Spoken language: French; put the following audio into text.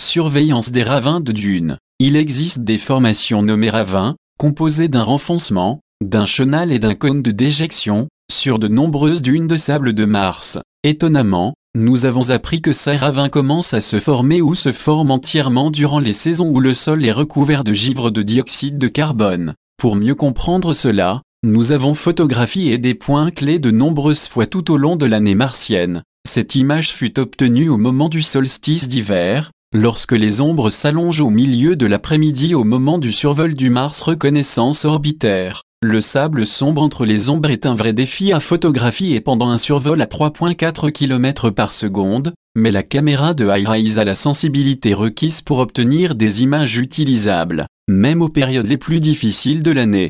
Surveillance des ravins de dunes. Il existe des formations nommées ravins, composées d'un renfoncement, d'un chenal et d'un cône de déjection, sur de nombreuses dunes de sable de Mars. Étonnamment, nous avons appris que ces ravins commencent à se former ou se forment entièrement durant les saisons où le sol est recouvert de givre de dioxyde de carbone. Pour mieux comprendre cela, nous avons photographié des points clés de nombreuses fois tout au long de l'année martienne. Cette image fut obtenue au moment du solstice d'hiver, lorsque les ombres s'allongent au milieu de l'après-midi au moment du survol du Mars Reconnaissance orbitaire. Le sable sombre entre les ombres est un vrai défi à photographier pendant un survol à 3,4 km par seconde, mais la caméra de HiRise a la sensibilité requise pour obtenir des images utilisables, même aux périodes les plus difficiles de l'année.